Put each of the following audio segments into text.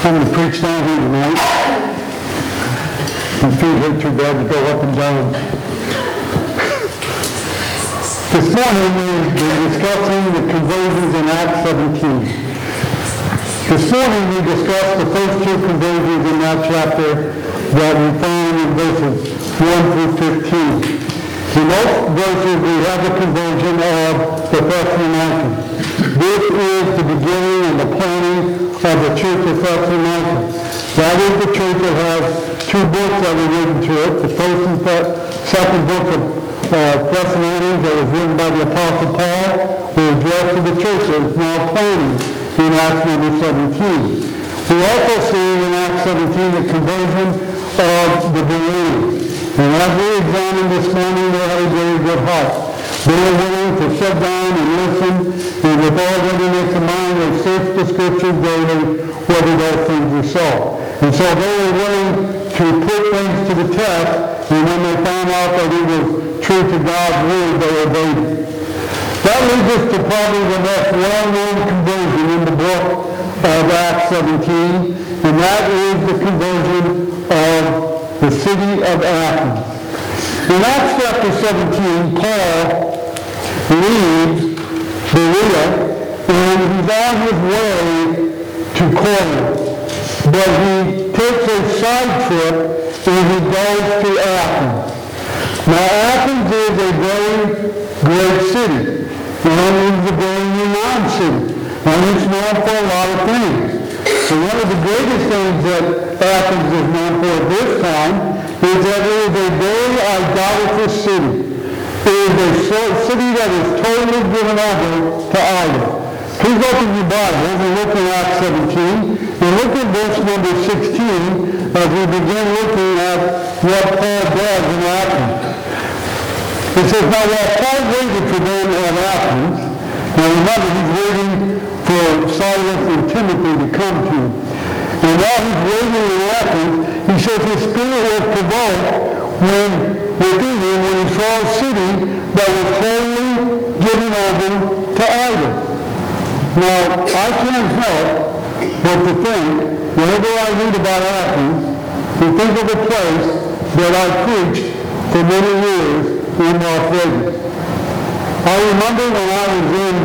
I'm going to preach down here tonight. My feet hurt too bad to go up and down. This morning we've been discussing the conversions in Acts 17. This morning we discussed the first two conversions in that chapter that we find in verses 1 through 15. In most verses we have the conversion of the Thessalonians. This is the beginning and the planning of the church of Thessalonica. That is the church that has two books that were written to it. The first and second book of Thessalonians that was written by the Apostle Paul were addressed to the church that is now planning in Acts number 17. We also see in Acts 17 the conversion of the Bereans. And as we examine this morning, they had a very good heart. They were willing to sit down and listen, and with all readiness in mind, they searched the Scriptures daily, whether those things were so. And so they were willing to put things to the test, and when they found out that it was true to God's Word, they obeyed it. That leads us to probably the most well-known conversion in the book of Acts 17, and that is the conversion of the city of Athens. In Acts chapter 17, Paul leaves Berea, and he's on his way to Corinth. But he takes a side trip, and he goes to Athens. Now, Athens is a very great city, and it's a very renowned city, and it's known for a lot of things. So one of the greatest things that Athens is known for at this time is that it is a very idolatrous city. It is a city that is totally given over to idols. Please open your Bibles and look at Acts 17, and look at verse number 16 as we begin looking at what Paul does in Athens. It says, now while Paul waited for them at Athens, now remember he's waiting for Silas and Timothy to come to him. And while he's waiting in Athens, he says his spirit was provoked within him when he saw a city that was wholly given over to idols. Now, I can't help but to think, whenever I read about Athens, to think of a place that I preached for many years in Las Vegas. I remember when I was in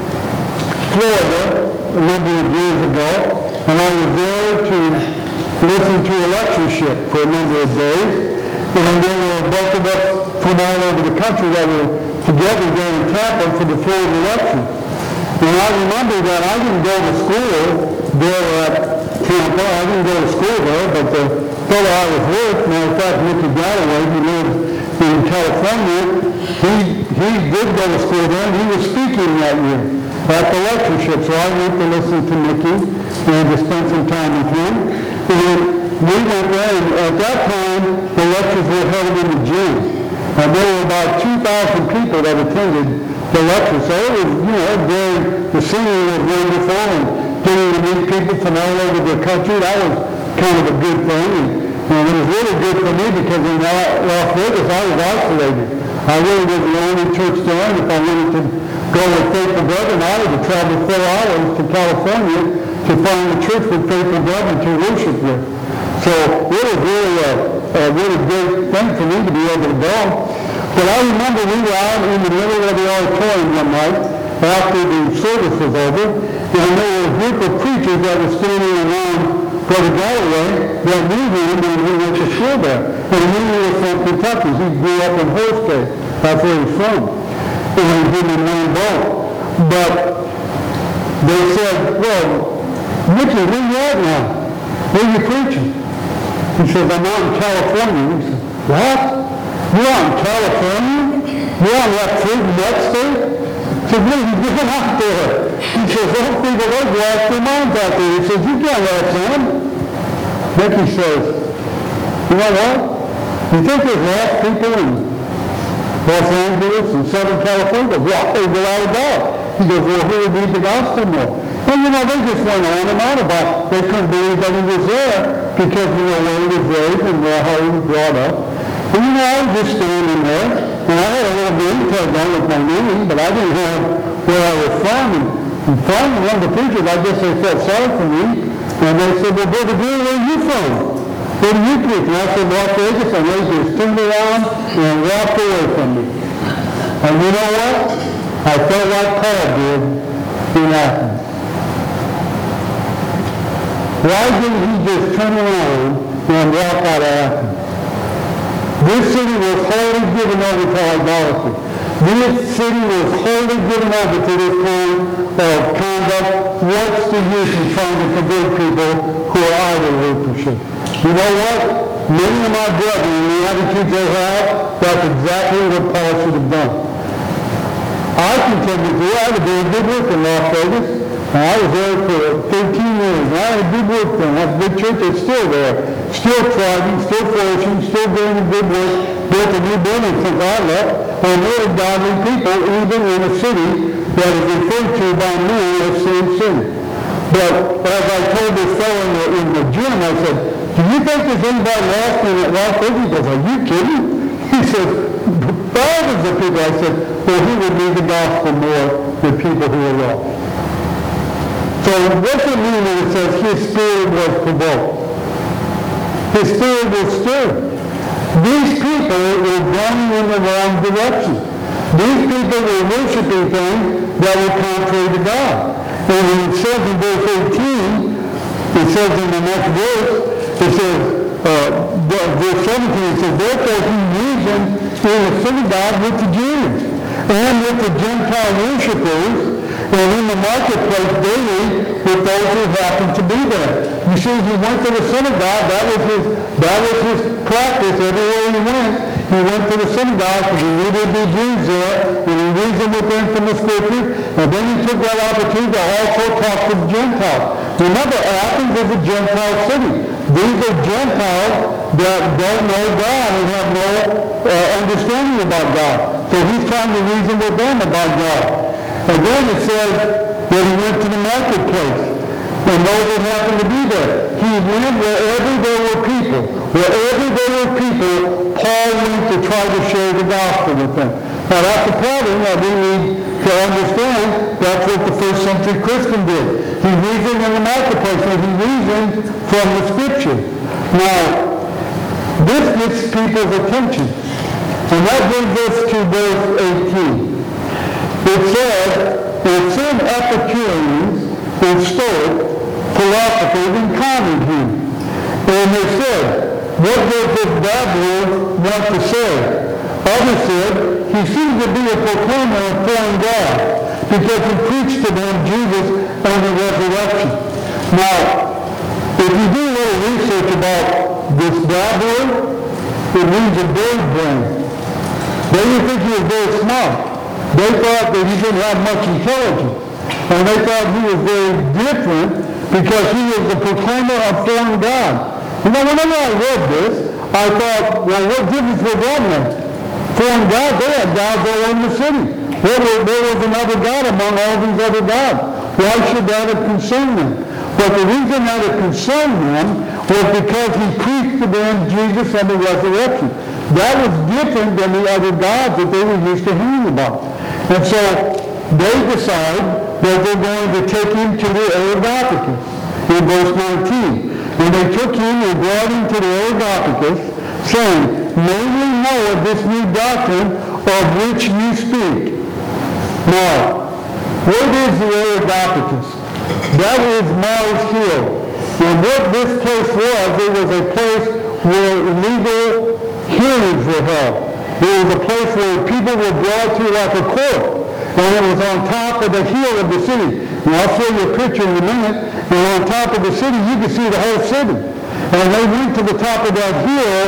Florida a number of years ago, and I was there to listen to a lectureship for a number of days, and there were a bunch of us from all over the country that were together there in Tampa for the Florida lecture. And I remember that I didn't go to school there at Tampa. I didn't go to school there, but the fellow I was with, matter of fact, Mickey Galloway, who lived in California, he did go to school there, and he was speaking that year at the lectureship. So I went to listen to Mickey and to spend some time with him. And we went there, and at that time, the lectures were held in the gym. And there were about 2,000 people that attended the lecture. So it was, the scenery was wonderful, and getting to meet people from all over the country, that was kind of a good thing. And it was really good for me because in Las Vegas, I was isolated. I really was the only church there, and if I wanted to go with Faithful Brethren, I had to travel 4 hours to California to find a church with Faithful Brethren to worship with. So it was really a really great thing for me to be able to go. But I remember we were out in the middle of the auditorium one night after the service was over, and there were a group of preachers that were standing around Brother Galloway that knew him when he went to school there. And he was from Kentucky. He grew up in Holsted. That's where he's from. And he didn't in one boat. But they said, well, Mickey, where you at now? Where are you preaching? He says, I'm out in California. He said, what? You're out in California? You're on that fruit and nut state? He said, what are you doing out there? He says, those people, they've lost their minds out there. He says, you can't let them. Mickey says, you know what? You think there's lost people in Los Angeles and Southern California? Yeah, without a doubt. He goes, well, who would need the gospel more? And they just went on and on about they couldn't believe that he was there because, where he was raised and how he was brought up. And I was just standing there, and I had a little name tag on with my name, but I didn't have where I was from. And finally, one of the preachers, I guess they felt sorry for me, And they said, well, Brother Green, where are you from? Where do you preach? And I said, Las Vegas. And they just turned around and walked away from me. And you know what? I felt like Paul did in Athens. Why didn't he just turn around and walk out of Athens? This city was wholly given over to idolatry. This city was wholly given over to this kind of conduct. What's the use in trying to convert people who are idol worshipers? You know what? Many of my brethren, and the attitudes they have, that's exactly what Paul should have done. I contend with you. I had a very good work in Las Vegas. And I was there for 13 years. And I had a good work there. That big church is still there. Still thriving, still flourishing, still doing a good work. Built a new building since I left. And there are godly people even in a city that is referred to by me as Sin City. But as I told this fellow in the gym, I said, do you think there's anybody lost in Las Vegas? He goes, are you kidding? He said, thousands of people. I said, well, he would need the gospel more than people who are lost. So what does it mean when it says his spirit was provoked? His spirit was stirred. These people were going in the wrong direction. These people were worshiping things that were contrary to God. And when it says in verse 18, it says in the next verse, it says, verse 17, it says, therefore he reasoned in the synagogue with the Jews and with the Gentile worshipers, and in the marketplace daily with those who happened to be there. You see, he went to the synagogue. That was his practice everywhere he went. He went to the synagogue because he knew there'd be Jews there, and he reasoned with them from the scriptures, and then he took that opportunity to also talk to the Gentiles. Remember, Athens is a Gentile city. These are Gentiles that don't know God and have no understanding about God. So he's trying to reason with them about God. And then it says that he went to the marketplace, and those that happened to be there. He went wherever there were people. Wherever there were people, Paul went to try to share the gospel with them. Now that's the problem that we need to understand. That's what the first century Christian did. He reasoned in the marketplace, and he reasoned from the scripture. Now, this gets people's attention. And that brings us to verse 18. It says, and some Epicureans and Stoic philosophers encountered him. And they said, what does this babbler want to say? Others said, he seems to be a proclaimer of foreign God, because he preached to them Jesus and the resurrection. Now, if you do a little research about this babbler, it means a bird brain. They didn't think he was very smart. They thought that he didn't have much intelligence. And they thought he was very different because he was the proclaimer of foreign God. You know, whenever I read this, I thought, well, what difference would that make? Foreign God, they had gods all over the city. There was another God among all these other gods. Why should that have concerned them? But the reason that it concerned them was because he preached to them Jesus and the resurrection. That was different than the other gods that they were used to hearing about. And so they decide that they're going to take him to the Areopagus in verse 19. And they took him and brought him to the Areopagus, saying, may we know of this new doctrine of which you speak. Now, what is the Areopagus? That is Mars Hill. And what this place was, it was a place where legal hearings were held. It was a place where people were brought to like a court. And it was on top of the hill of the city. And I'll show you a picture in a minute. And on top of the city, you can see the whole city. And they went to the top of that hill,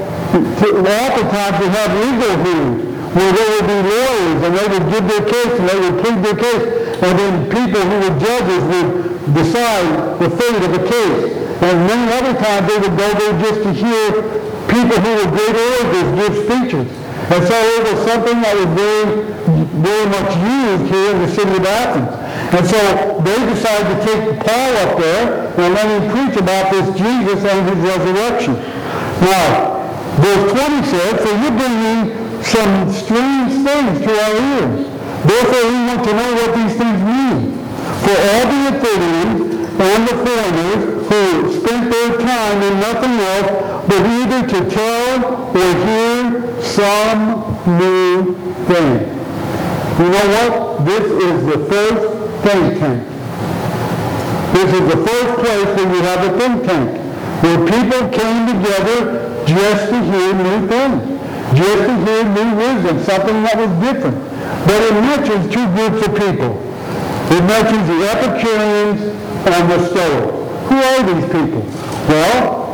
oftentimes to have legal hearings, where there would be lawyers, and they would give their case, and they would plead their case. And then people who were judges would decide the fate of the case. And many other times they would go there just to hear people who were great orators give speeches. And so it was something that was very, very much used here in the city of Athens. And so they decided to take Paul up there and let him preach about this Jesus and his resurrection. Now, verse 20 says, for you're bringing some strange things to our ears. Therefore we want to know what these things mean. For all the Athenians and the foreigners who time in nothing else but either to tell or hear some new thing. You know what? This is the first think tank. This is the first place where you have a think tank, where people came together just to hear new things, just to hear new wisdom, something that was different. But it mentions two groups of people. It mentions the Epicureans and the Stoics. Who are these people? Well,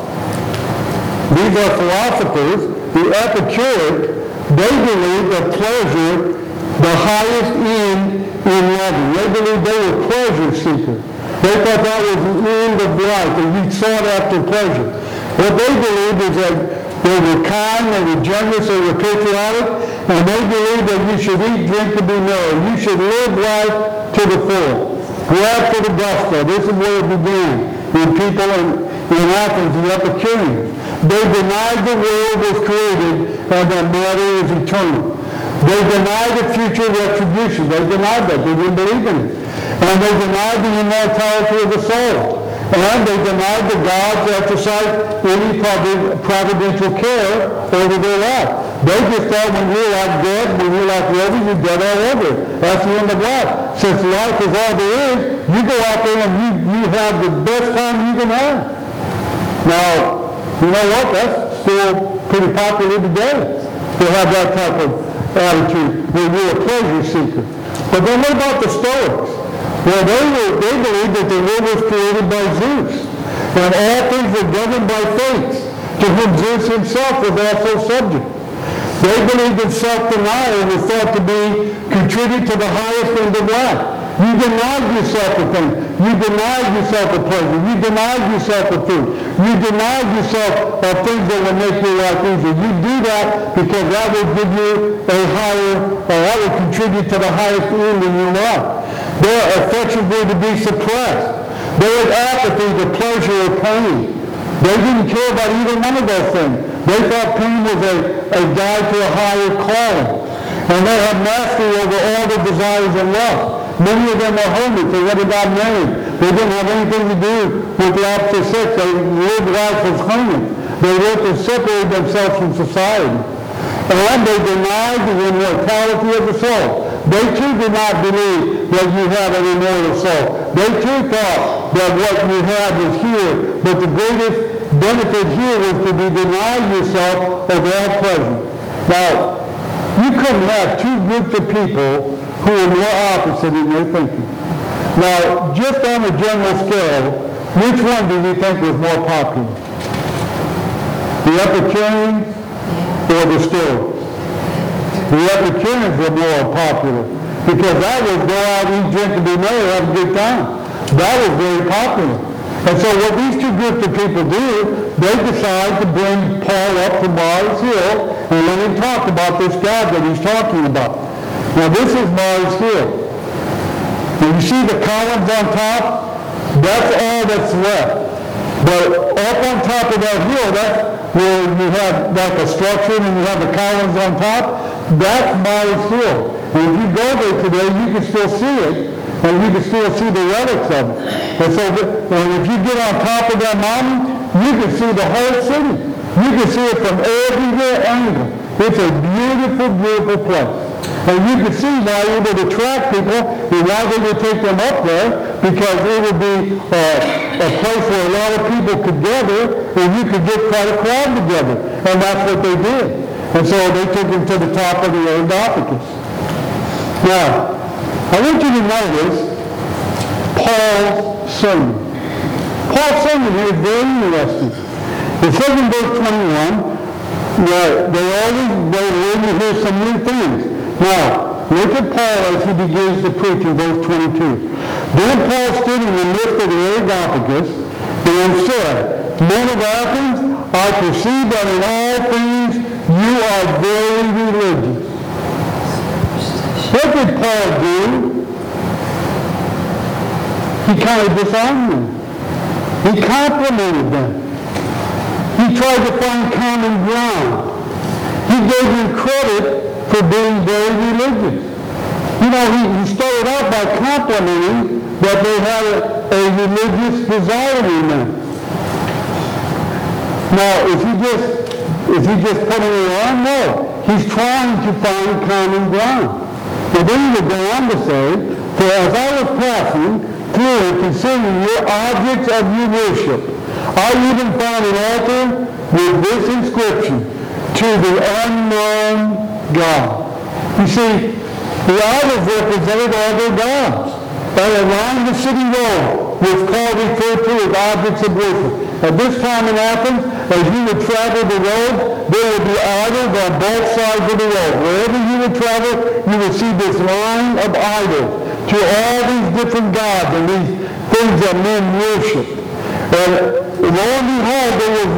these are philosophers. The Epicuric, they believe that pleasure, the highest end in living. They believe they were pleasure seekers. They thought that was the end of life, and you sought after pleasure. What they believed is that they were kind, they were generous, they were patriotic, and they believed that you should eat, drink, and be merry. You should live life to the full. Grab for the gusto. This is where it began. When people in Athens, the Epicureans, they denied the world was created and that matter is eternal. They denied the future retribution. They denied that. They didn't believe in it. And they denied the immortality of the soul. And they denied the gods exercise any providential care over their life. They just thought when you're like dead, when you're like over, you're dead all over. That's the end of life. Since life is all there is, you go out there and you have the best time you can have. Now, you know what? That's still pretty popular today to have that type of attitude where you're a pleasure seeker. But then what about the Stoics? Well, they believed that the world was created by Zeus, and all things were governed by fates, to whom Zeus himself was also subject. They believed in self-denial and was thought to be contribute to the highest end of life. You denied yourself a thing. You denied yourself a pleasure. You denied yourself a food. You denied yourself of things that will make your life easier. You do that because that will give you a higher, or that will contribute to the highest end in your life. Their affections were to be suppressed. They had apathy to pleasure or pain. They didn't care about either one of those things. They thought pain was a guide to a higher calling. And they had mastery over all the desires and lust. Many of them were homeless. They never got married. They didn't have anything to do with the opposite sex. They lived life as homeless. They lived to separate themselves from society. And they denied the immortality of the soul. They too did not believe that you had an immortal soul. They too thought that what you had was here, but the greatest benefit here was to be denied yourself of all pleasure. Now, you couldn't have two groups of people who are more opposite in their thinking. Now, just on a general scale, which one do you think was more popular? The Epicureans or the Stoics? The Epicureans were more popular because that was go out, eat, drink, and be merry, have a good time. That was very popular. And so what these two groups of people do, they decide to bring Paul up to Mars Hill and let him talk about this God that he's talking about. Now this is Mars Hill. And you see the columns on top? That's all that's left. But up on top of that hill, that's where you have like a structure and you have the columns on top. That's Mars Hill. And if you go there today, you can still see it. And you can still see the relics of it. And so if you get on top of that mountain, you can see the whole city. You can see it from every angle. It's a beautiful, beautiful place. And you can see why it would attract people and why they would take them up there, because it would be a place where a lot of people could gather and you could get quite a crowd together. And that's what they did. And so they took him to the top of the Areopagus. Now, I want you to notice Paul's sermon. Paul's sermon here is very interesting. It says in verse 21 that they learn to hear some new things. Now, look at Paul as he begins to preach in verse 22. Then Paul stood in the midst of the Areopagus and said, Men of Athens, I perceive that in all things you are very religious. What did Paul do? He kind of disarmed them. He complimented them. He tried to find common ground. He gave them credit for being very religious. You know, he started out by complimenting that they had a religious desire in them. Now, is he just putting it on? No. He's trying to find common ground. Now then he would go on to say, for as I was passing through and considering your objects of your worship, I even found an altar with this inscription, to the unknown God. You see, the idols represented other gods. And around the city wall was called, referred to as objects of worship. At this time in Athens, as you would travel the road, there would be idols on both sides of the road. Wherever you would travel, you would see this line of idols to all these different gods and these things that men worship. And lo and behold, there was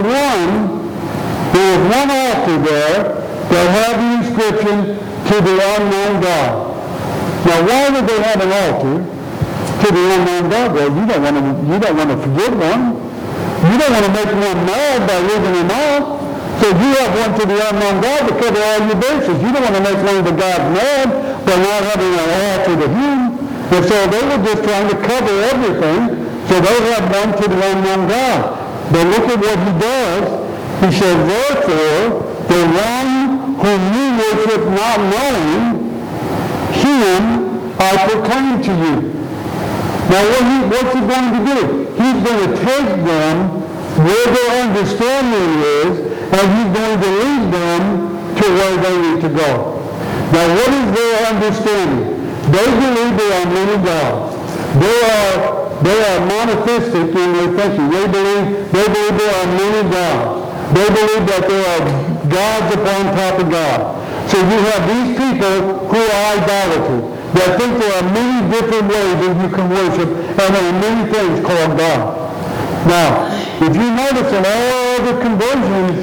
one altar there that had the inscription, to the unknown God. Now, why would they have an altar to the unknown God? Well, you don't want to forgive them. You don't want to make one mad by leaving them out. So you have one to the unknown God to cover all your bases. You don't want to make one of the gods mad by not having an altar to him. And so they were just trying to cover everything. So they have one to the unknown God. But look at what he does. He says, therefore, the one whom you worship not knowing, him I proclaim to you. Now what's he going to do? He's going to take them where their understanding is, and he's going to lead them to where they need to go. Now what is their understanding? They believe there are many gods. They are monotheistic in their thinking. They believe there are many gods. They believe that there are gods upon top of God. So you have these people who are idolaters, that think there are many different ways that you can worship, and there are many things called God. Now, if you notice in all the conversions,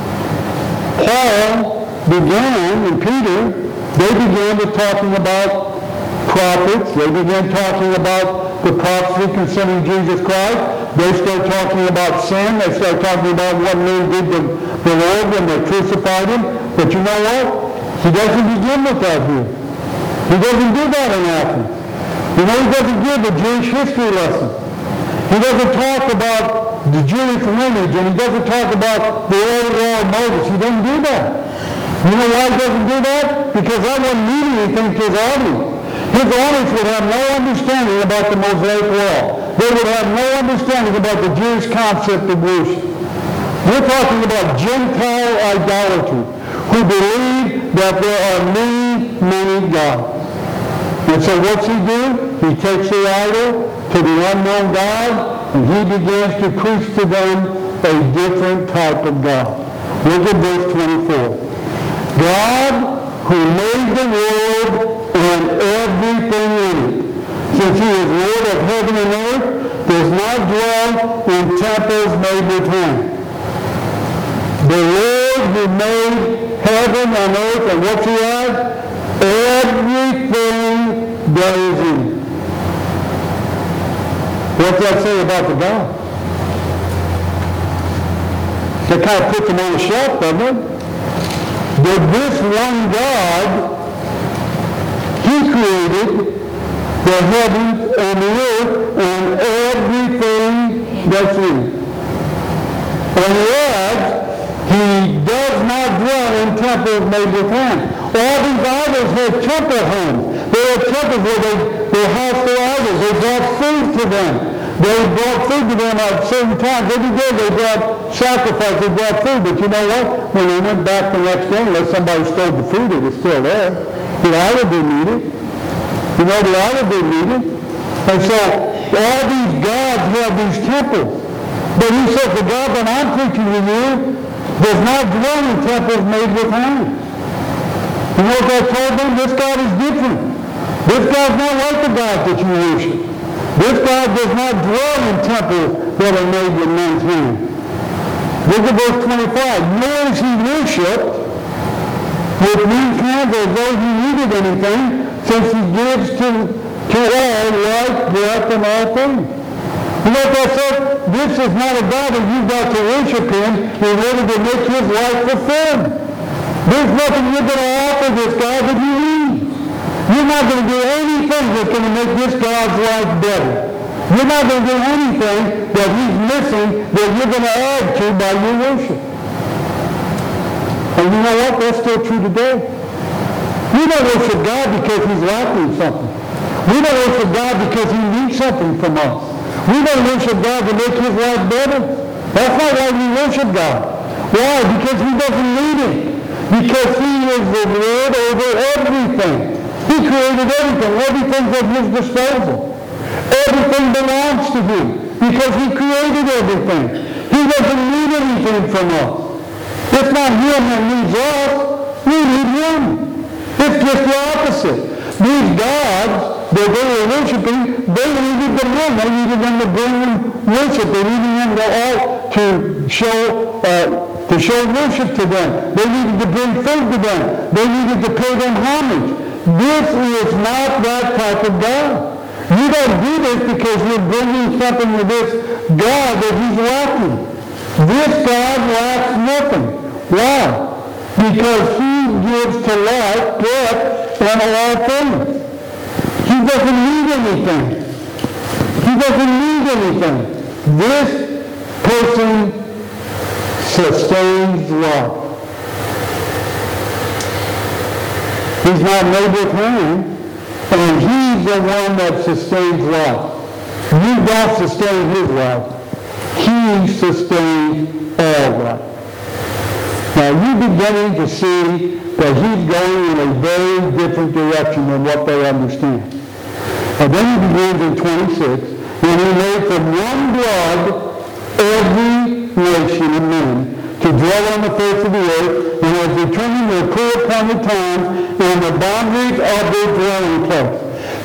Paul began, and Peter, they began with talking about prophets. They began talking about the prophecy concerning Jesus Christ. They start talking about sin. They start talking about what men did to the Lord when they crucified him. But you know what? He doesn't begin with that here. He doesn't do that in Athens. You know, he doesn't give a Jewish history lesson. He doesn't talk about the Jewish lineage, and he doesn't talk about the old law of Moses. He doesn't do that. You know why he doesn't do that? Because that wouldn't mean anything to his audience. His audience would have no understanding about the Mosaic law. They would have no understanding about the Jewish concept of worship. We're talking about Gentile idolatry, who believe that there are many, many gods. And so what's he do? He takes the idol to the unknown God, and he begins to preach to them a different type of God. Look at verse 24. God, who made the world and everything in it, since he is Lord of heaven and earth, does not dwell in temples made with hands. The Lord who made heaven and earth, and what's he have? Everything that is in it. What's that say about the God? That kind of puts him on the shelf, doesn't it? That this one God, he created the heavens and the earth and everything that's in it. And yet, he does not dwell in temples made with hands. All these idols had temple homes. They had temples where they housed their idols. They brought food to them. They brought food to them at certain times. Every day they brought sacrifice. They brought food. But you know what? When they went back the next day, unless somebody stole the food, it was still there. The idol didn't eat it. You know, the idol didn't eat it. And so all these gods have these temples. But he says the God that I'm preaching to you does not dwell in temples made with hands. You know what I told them? This God is different. This God's not like the God that you worship. This God does not dwell in temples that are made with men's hands. Look at verse 25. Nor is he worshipped with men's hands as though he needed anything, since he gives to all life, breath, and all things. You know what I said? This is not a God that you've got to worship him in order to make his life fulfilled. There's nothing you're going to offer this God that you need. You're not going to do anything that's going to make this God's life better. You're not going to get anything that he's missing that you're going to add to by your worship. And you know what? That's still true today. We don't worship God because he's lacking something. We don't worship God because he needs something from us. We don't worship God to make his life better. That's not why we worship God. Why? Because he doesn't need it. Because he is the Lord over everything. He created everything. Everything's at his disposal. Everything belongs to him because he created everything. He doesn't need anything from us. It's not him that needs us. We need him. It's just the opposite. These gods that they were worshiping, they needed the men. They needed them to bring them worship. They needed them to show worship to them. They needed to bring food to them. They needed to pay them homage. This is not that type of God. You don't do this because you're bringing something to this God that he's lacking. This God lacks nothing. Why? Because he gives to life, breath, and all things. He doesn't need anything. He doesn't need anything. This person sustains life. He's not made with hand. And he's the one that sustains life. You don't sustain his life. He sustains all life. Now you're beginning to see that he's going in a very different direction than what they understand. And then he begins in 26, and he made from one blood every nation of men to dwell on the face of the earth, and has determined their pre-appointed time and the boundaries of their dwelling place.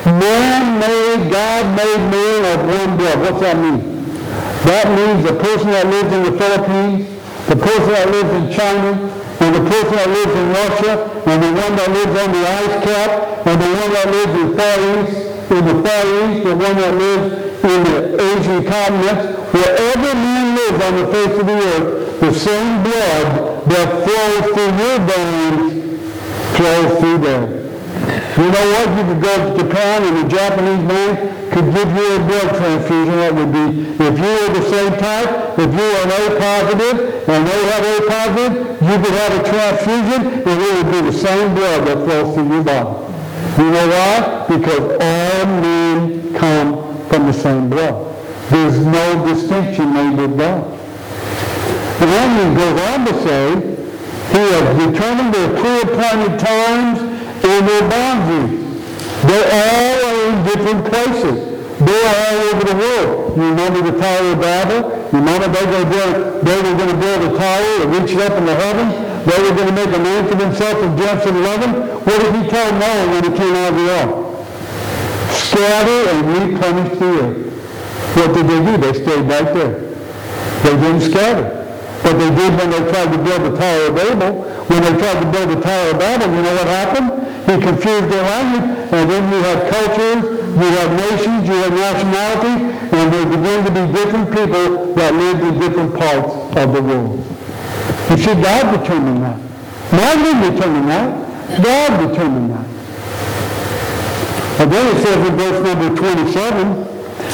God made man of one blood. What's that mean? That means the person that lives in the Philippines, the person that lives in China, and the person that lives in Russia, and the one that lives on the ice cap, and the one that lives in the Far East, the one that lives in the Asian continents, wherever man lives on the face of the earth, the same blood that flows through your veins flows through there. You know what? You could go to Japan and the Japanese man could give you a blood transfusion. That would be, if you were the same type, if you were an A positive and they have A positive, you could have a transfusion and it would be the same blood that flows through your body. You know why? Because all men come from the same blood. There's no distinction made with God. And then he goes on to say, he has determined their pre-appointed times and their boundaries. They all are in different places. They're all over the world. You remember the Tower of Babel? You remember they were going to build a tower that reached up in the heavens? They were going to make a man for themselves in Genesis 11? What did he tell Noah when he came out of the ark? Scatter and replenish the earth. What did they do? They stayed right there. They didn't scatter. But they did when they tried to build the Tower of Babel. When they tried to build the Tower of Babel, you know what happened? He confused their language, and then you had cultures, you had nations, you had nationalities, and there began to be different people that lived in different parts of the world. You see, God determined that. Man didn't determine that. God determined that. And then it says in verse number 27,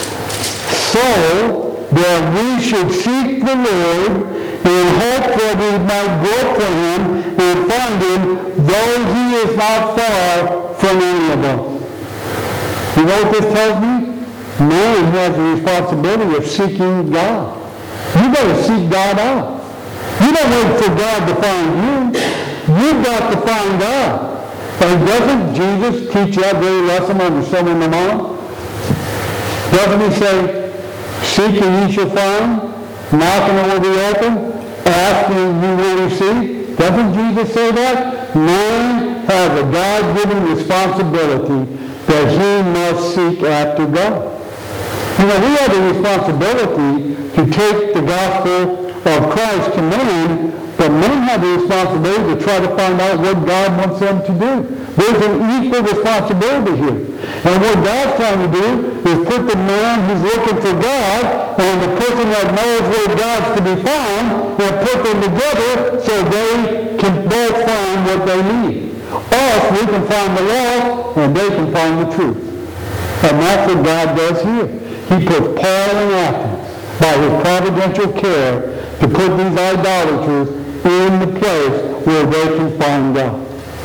so that we should seek the Lord and hope that we might go for him and find him, though he is not far from any of us. You know what this tells me? Man has the responsibility of seeking God. You got to seek God out. You don't wait for God to find you. You've got to find God. And doesn't Jesus teach that very lesson on the Sermon on the Mount? Doesn't he say, seek and ye shall find, knock and it will be open, ask and you will receive? Doesn't Jesus say that? Man has a God-given responsibility that he must seek after God. You know, we have the responsibility to take the gospel of Christ to men, but men have the responsibility to try to find out what God wants them to do. There's an equal responsibility here. And what God's trying to do is put the man who's looking for God and the person that knows where God's to be found and put them together so they can both find what they need. Us, we can find the law and they can find the truth. And that's what God does here. he puts Paul in Athens by his providential care to put these idolaters in the place where they can find God.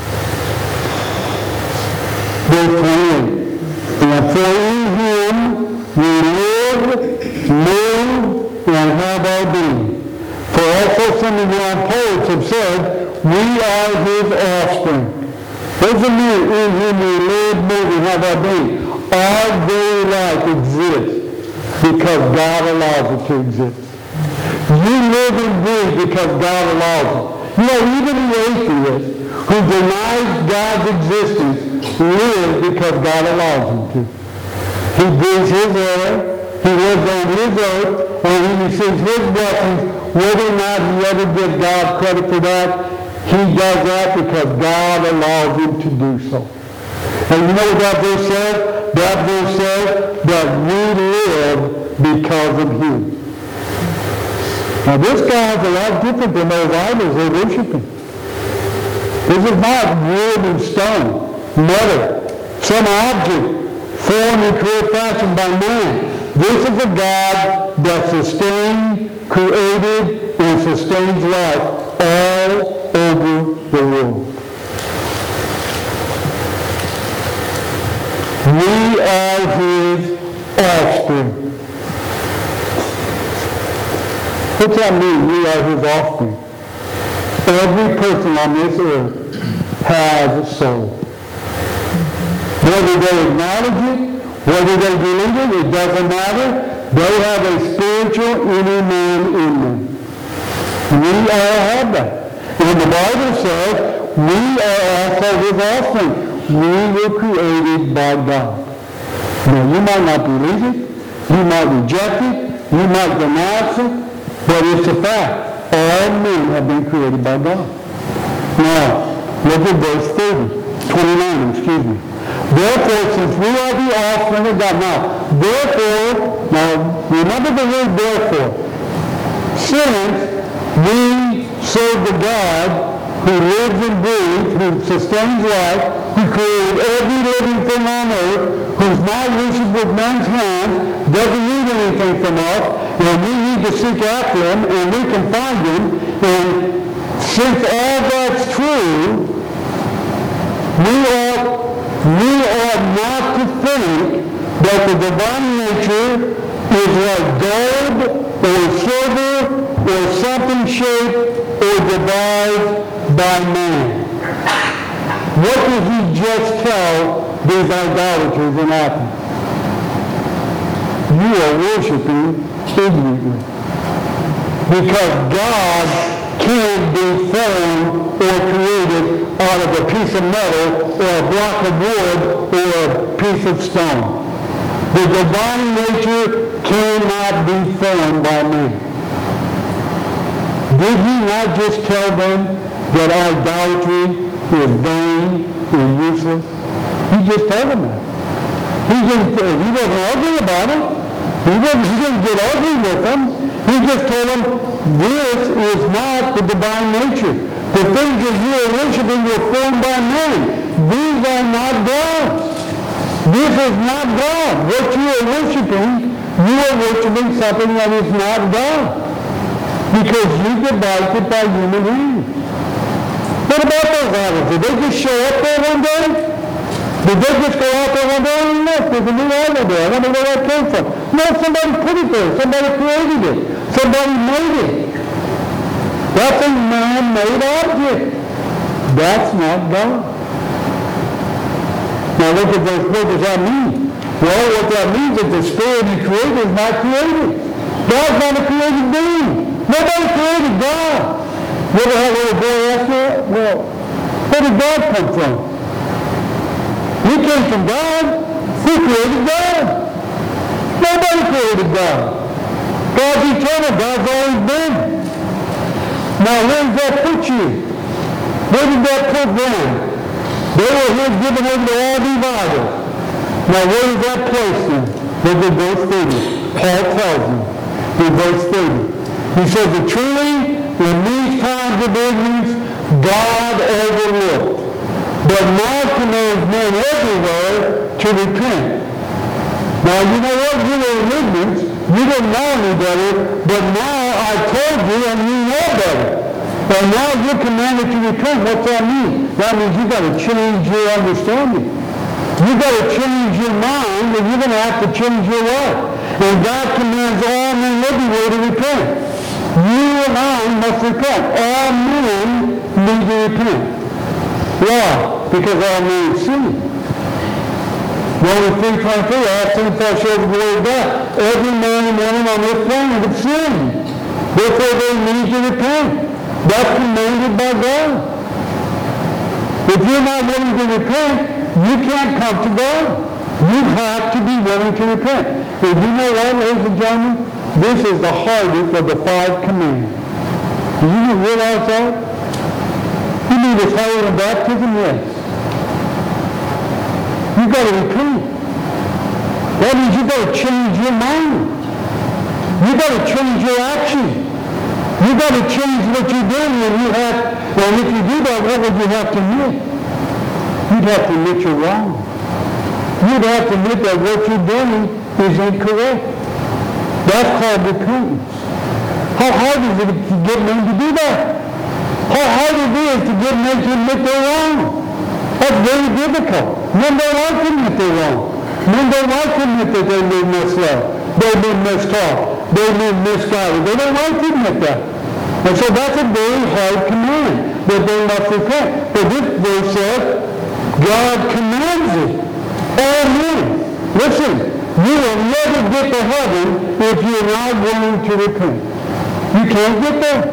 Verse 28. And for in him we live, move, and have our being. For also some of your poets have said, we are his offspring. Doesn't mean in him we live, move, and have our being. Our very life exists because God allows it to exist. You live and breathe because God allows it. You know, even the atheist who denies God's existence lives because God allows him to. He breathes his air, he lives on his earth, and he receives his blessings. Whether or not he ever gives God credit for that, he does that because God allows him to do so. And you know what that verse says? That verse says that we live because of him. Now this guy's a lot different than those idols they're worshiping. This is not wood and stone, metal, some object formed and created, fashioned by man. This is a God that sustained, created, and sustains life all over the world. We are his offspring. What's that mean? We are his offspring. Every person on this earth has a soul. Whether they acknowledge it, whether they believe it, it doesn't matter. They have a spiritual inner man in them. We all have that. And the Bible says we are also his offspring. We were created by God. Now, you might not believe it, you might reject it, you might denounce it, but it's a fact. All men have been created by God. Now, look at verse 29, excuse me. Therefore, since we are the offspring of God. Now, remember the word therefore. Since we serve the God who lives and breathes, who sustains life, who created every living thing on earth, who's not worshipped with men's hands, doesn't need anything from us, and we need to seek after him, and we can find him. And since all that's true, we ought not to think that the divine nature is like gold or silver or something shaped or devised by man. What did he just tell these idolaters in Athens? You are worshiping ignorantly. Because God can't be formed or created out of a piece of metal or a block of wood or a piece of stone. The divine nature cannot be formed by man. Did he not just tell them that idolatry is vain and useless? He just told them that. He wasn't ugly about it. He didn't get ugly with them. He just told them, this is not the divine nature. The things that you are worshiping were formed by men. These are not God. This is not God. What you are worshiping something that is not God. Because you devised it by human hands. What about those idols? Did they just show up there one day? Did they just go out there one day and look, there's a new idol there. I wonder where that came from. No, somebody put it there. Somebody created it. Somebody made it. That's a man-made object. That's not God. Now look at this. What does that mean? Well, what that means is the spirit he created is not created. God's not a created being. Nobody created God. You ever had a little boy ask that? Well, where did God come from? He came from God. Who created God? Nobody created God. God's eternal. God's always been. Now, where does that put you? Where did that put them? They were here given over to all these idols. Now, where does that place them? Look at verse 30. Paul tells them in verse 30. He says that truly, in these times of ignorance, God overlooked. But now commands men everywhere to repent. Now, you know what? You were in ignorance. You didn't know any better, but now I told you and you know better. And now you're commanded to repent. What's that mean? That means you've got to change your understanding. You've got to change your mind, and you're going to have to change your life. And God commands all men everywhere to repent. You and I must repent. All men need to repent. Why? Because all men sin. Romans 3:23, I have seen far short of the glory of God. Every man and woman on this planet has sinned. Therefore they need to repent. That's commanded by God. If you're not willing to repent, you can't come to God. You have to be willing to repent. And you know what, ladies and gentlemen? This is the hardest of the 5 commandments. Do you realize that? You need this higher than baptism? Yes. You've got to repent. That means you've got to change your mind. You've got to change your action. You've got to change what you're doing, and if you do that, what would you have to admit? You'd have to admit you're wrong. You'd have to admit that what you're doing is incorrect. That's called repentance. How hard is it to get men to do that? How hard it is to get men to admit they're wrong? That's very difficult. Men don't like to admit they're wrong. Men don't like to admit that they've been misled. They've been mistaught. They've been misguided. They don't like to admit that. And so that's a very hard command, that they must repent. But this verse says, God commands it. All men. Listen, you will never get to heaven if you're not willing to repent. You can't get there.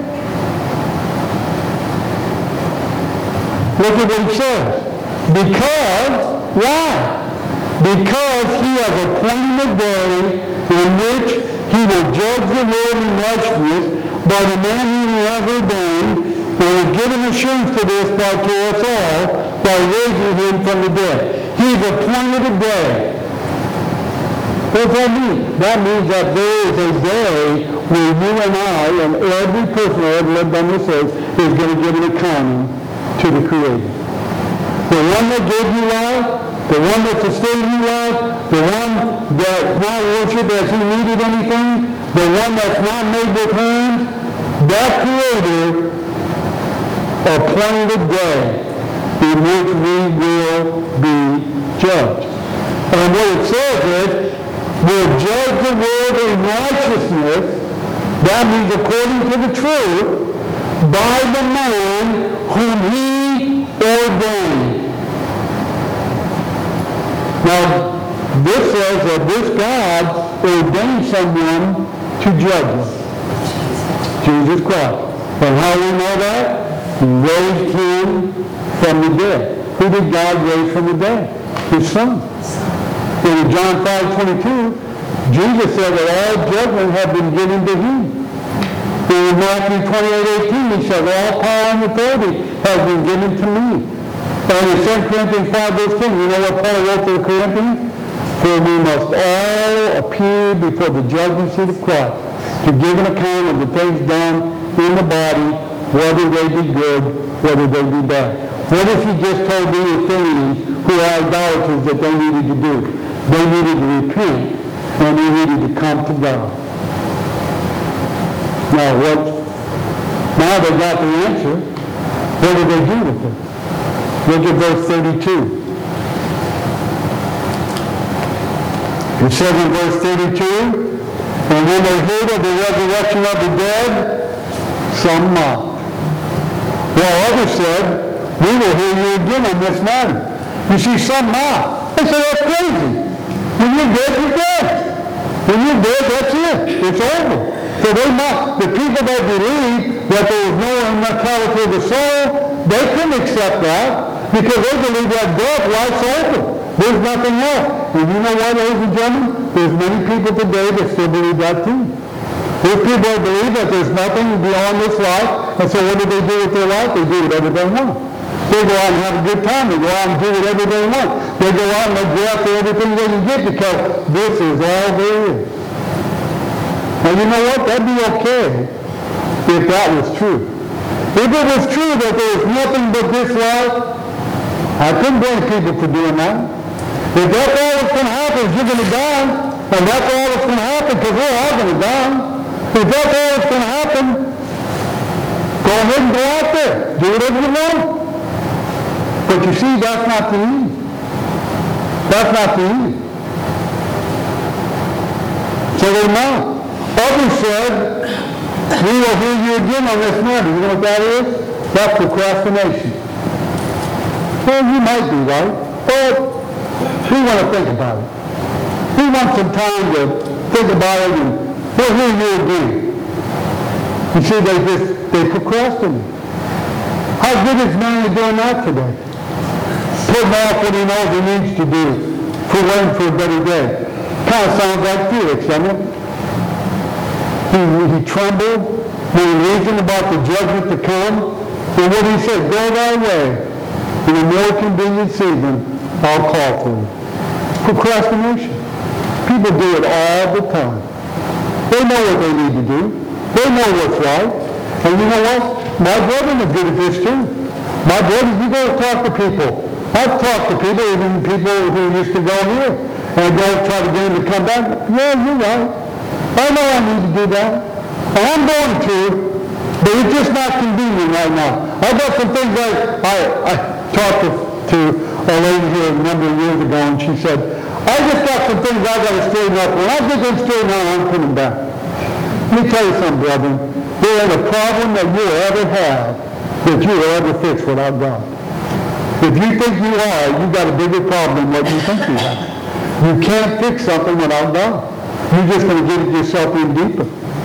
Look at what he says. Because, why? Because he has appointed a day in which he will judge the world in righteousness by the man whom he has ordained, and has given assurance to this by to us all, by raising him from the dead. He's appointed a day. What does that mean? That means that there is a day where you and I, and every person who ever lived on this earth, is going to give an accounting to the Creator. The one that gave you life, the one that sustained you life, the one that not worshipped as he needed anything, the one that's not made with hands, that Creator appointed a day in which we will be judged. And what it says is, we'll judge the world in righteousness, that means according to the truth, by the man whom he ordained. Now, this says that this God ordained someone to judge us. Jesus Christ. And how do we know that? He raised him from the dead. Who did God raise from the dead? His Son. In John 5:22, Jesus said that all judgment had been given to him. In Matthew 28:18, he said, all power and authority has been given to me. And in 2 Corinthians 5:10, you know what Paul wrote to the Corinthians? For we must all appear before the judgment seat of Christ to give an account of the things done in the body, whether they be good, whether they be bad. What if he just told the Athenians, who are idolaters, that they needed to do? They needed to repent, and they needed to come to God. Now they got the answer. What did they do with it? Look at verse 32. It says in verse 32, and when they heard of the resurrection of the dead, some mocked. While others said, we will hear you again on this matter. You see, some mocked. They said, that's crazy. When you're dead, you're dead. When you're dead, that's it. It's over. So they mocked. The people that believed that there was no immortality of the soul, they couldn't accept that because they believed that death life's over. There's nothing left. And you know what, ladies and gentlemen? There's many people today that still believe that too. There's people that believe that there's nothing beyond this life, and so what do they do with their life? They do whatever they want. They go out and have a good time. They go out and do whatever they want. They go out and they go after everything they can get because this is all there is. Now you know what? That'd be okay if that was true. If it was true that there was nothing but this life, I couldn't blame people for doing that. If that's all that's going to happen is you're going to die, and that's all that's going to happen because we're all going to die, if that's all that's going to happen, go ahead and go out there. Do whatever you want. But you see, that's not the end. That's not the end. So they know. Others said, we will hear you again on this matter. You know what that is? That's procrastination. Well, you might be right, but we want to think about it. We want some time to think about it, and we'll hear you again. You see, they procrastinate. How good is man doing that today? Putting off what he knows he needs to do for waiting for a better day. Kind of sounds like Felix, doesn't it? He trembled when he reasoned about the judgment to come. And what he said, go thy way. In a more convenient season, I'll call for you. Procrastination. People do it all the time. They know what they need to do. They know what's right. And you know what? My brother is good at this too. My brother, you go talk to people. I've talked to people, even people who used to go here, and go try to get them to come back. Yeah, you're right. I know I need to do that. And I'm going to, but it's just not convenient right now. I've got some things I talked to a lady here a number of years ago, and she said, I just got some things I got to straighten up. When I get them straightened out, I'm coming back. Let me tell you something, brother. There ain't a problem that you'll ever have that you'll ever fix without God. If you think you are, you've got a bigger problem than what you think you have. You can't fix something without God. You're just going to get yourself in deeper.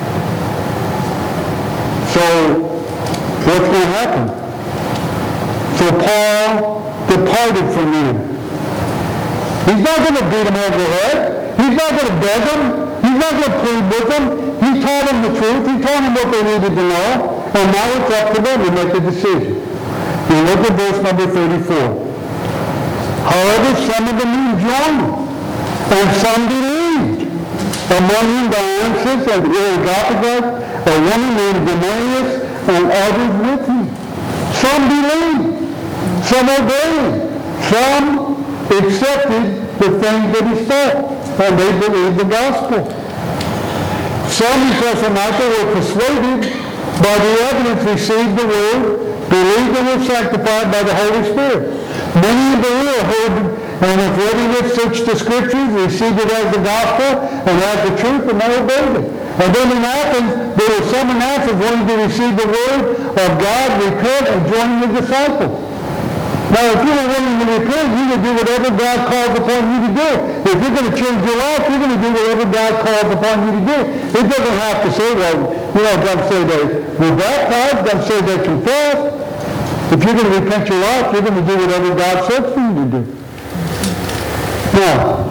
So, what's going to happen? So Paul departed from them. He's not going to beat them over the head. He's not going to beg them. He's not going to plead with them. He told them the truth. He told them what they needed to know. And now it's up to them to make a decision. And look at verse number 34. However, some of the men joined, and some believed. Among them Dionysius and Areopagus, a woman named Damaris, and others with him. Some believed, some obeyed, some accepted the things that he spoke, and they believed the gospel. Some, he says, were persuaded by the evidence received the word, believed and were sanctified by the Holy Spirit. Many in Berea heard and with readiness searched the Scriptures, received it as the gospel and as the truth, and they obeyed it. And then in Athens, there were some in Athens wanting to receive the word of God, repent, and join the disciples. Now, if you were willing to repent, you would do whatever God calls upon you to do. If you're going to change your life, you're going to do whatever God calls upon you to do. It doesn't have to say, well, you know, it doesn't say they were baptized, it doesn't say they confessed. If you're going to repent your life, you're going to do whatever God says for you to do. Now,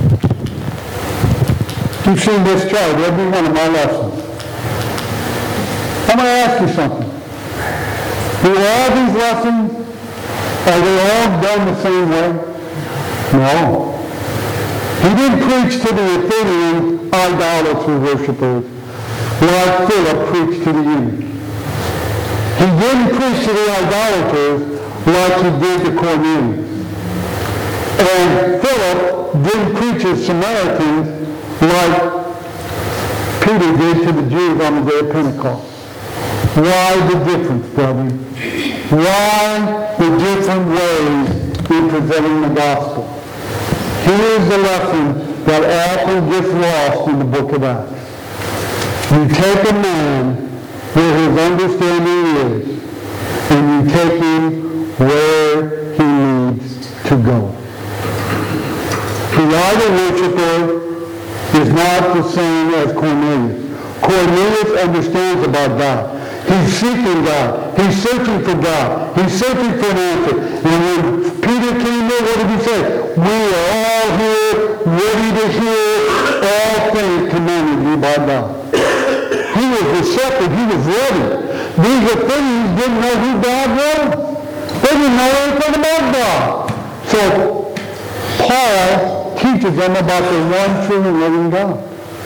you've seen this chart, every one of my lessons. I'm going to ask you something. Do all these lessons, are they all done the same way? No. He didn't preach to the Athenian idolatry worshipers like Philip preached to the eunuch. He didn't preach to the idolaters like he did to Cornelius. And Philip didn't preach to Samaritans like Peter did to the Jews on the day of Pentecost. Why the difference, brother? Why the different ways in presenting the gospel? Here's the lesson that often gets lost in the book of Acts. You take a man where his understanding is, and you take him where he needs to go. The idol worshiper is not the same as Cornelius. Cornelius understands about God. He's seeking God. He's searching for God. He's searching for an answer. And when Peter came in, what did he say? We are all here, ready to hear all things commanded you by God. He was receptive. He was ready. These Athenians didn't know who God was. They didn't know anything about God. So Paul teaches them about the one true and living God.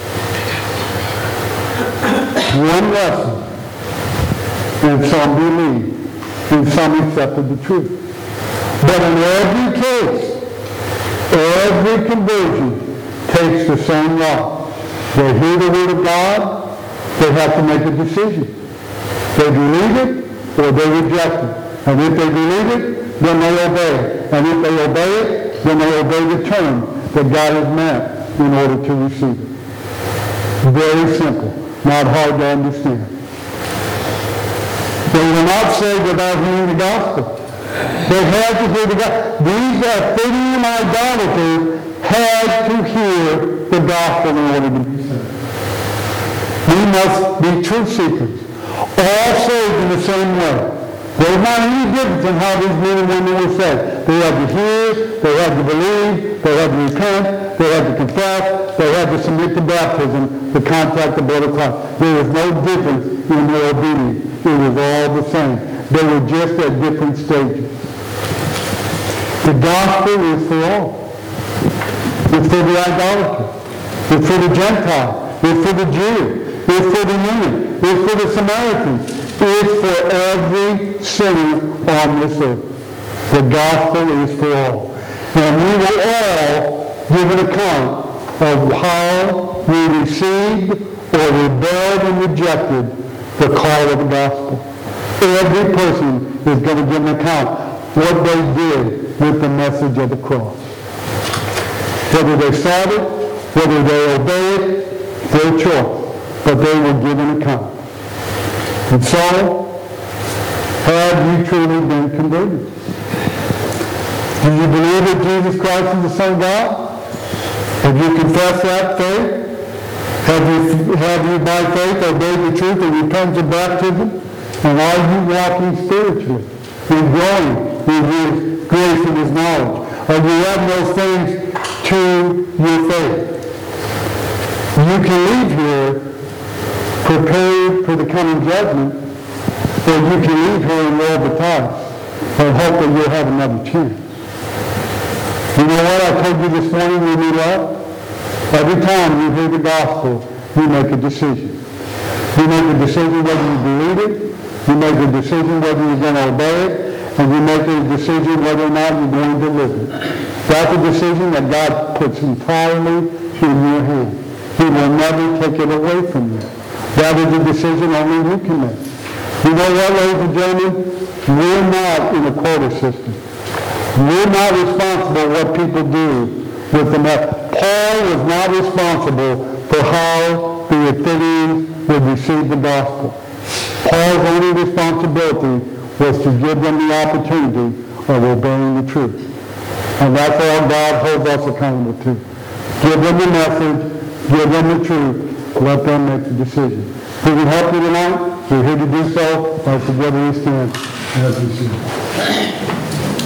One lesson. And some believed, and some accepted the truth. But in every case, Every conversion takes the same route. They hear the word of God, they have to make a decision. They believe it or they reject it. And if they believe it, then they obey it. And if they obey it, then they obey the term that God has meant in order to receive it. Very simple, not hard to understand. They were not saved without hearing the gospel. They had to hear the gospel. These Athenian idolaters had to hear the gospel in order to be saved. We must be truth seekers, all saved in the same way. There's not any difference in how these men and women were saved. They had to hear, they had to believe, they had to repent, they had to confess, they had to submit to baptism, to contact the blood of Christ. There was no difference in their obedience. It was all the same. They were just at different stages. The gospel is for all. It's for the idolater. It's for the Gentile. It's for the Jew. It's for the Union. It's for the Samaritan. It's for every sinner on this earth. The gospel is for all. And we will all give an account of how we received or rebelled and rejected the call of the gospel. Every person is going to give an account what they did with the message of the cross. Whether they sought it, whether they obeyed it, their choice. But they will give an account. And so, have you truly been converted? Do you believe that Jesus Christ is the Son of God? Have you confessed that faith? Have you by faith obeyed the truth and repented of baptism? And are you walking spiritually and growing in His grace and His knowledge? Are you adding those things to your faith? You can leave here prepared for the coming judgment, or you can leave here and roll the dice and hope that you'll have another chance. You know what I told you this morning when we left? Every time you hear the gospel, you make a decision. You make a decision whether you believe it, you make a decision whether you're going to obey it, and you make a decision whether or not you're going to live it. That's a decision that God puts entirely in your hand. He will never take it away from you. That is a decision only you can make. You know what, ladies and gentlemen? We're not in a quota system. We're not responsible for what people do with the message. Paul was not responsible for how the Athenians would receive the gospel. Paul's only responsibility was to give them the opportunity of obeying the truth. And that's all God holds us accountable to. Give them the message, give them the truth, let them make the decision. If we can help you tonight, we're here to do so. Let's together we stand as we sing.